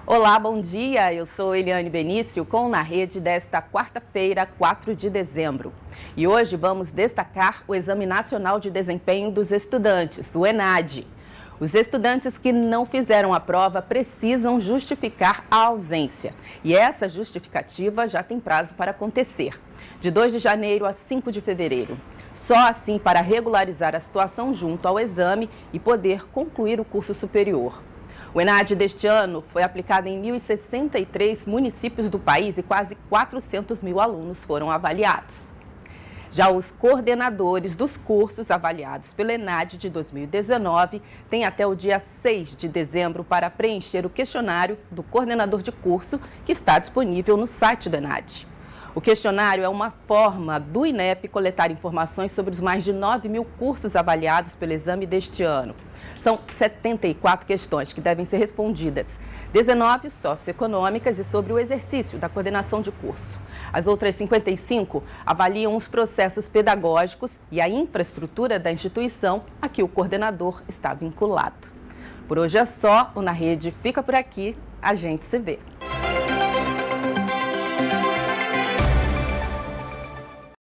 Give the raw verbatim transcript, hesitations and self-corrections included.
Olá, bom dia. Eu sou Eliane Benício com o Na Rede desta quarta-feira, quatro de dezembro. E hoje vamos destacar o Exame Nacional de Desempenho dos Estudantes, o ENADE. Os estudantes que não fizeram a prova precisam justificar a ausência. E essa justificativa já tem prazo para acontecer, de dois de janeiro a cinco de fevereiro. Só assim para regularizar a situação junto ao exame e poder concluir o curso superior. O ENADE deste ano foi aplicado em mil e sessenta e três municípios do país e quase quatrocentos mil alunos foram avaliados. Já os coordenadores dos cursos avaliados pelo ENADE de dois mil e dezenove têm até o dia seis de dezembro para preencher o questionário do coordenador de curso, que está disponível no site do ENADE. O questionário é uma forma do INEP coletar informações sobre os mais de nove mil cursos avaliados pelo exame deste ano. São setenta e quatro questões que devem ser respondidas, dezenove socioeconômicas e sobre o exercício da coordenação de curso. As outras cinquenta e cinco avaliam os processos pedagógicos e a infraestrutura da instituição a que o coordenador está vinculado. Por hoje é só, o Na Rede fica por aqui, a gente se vê.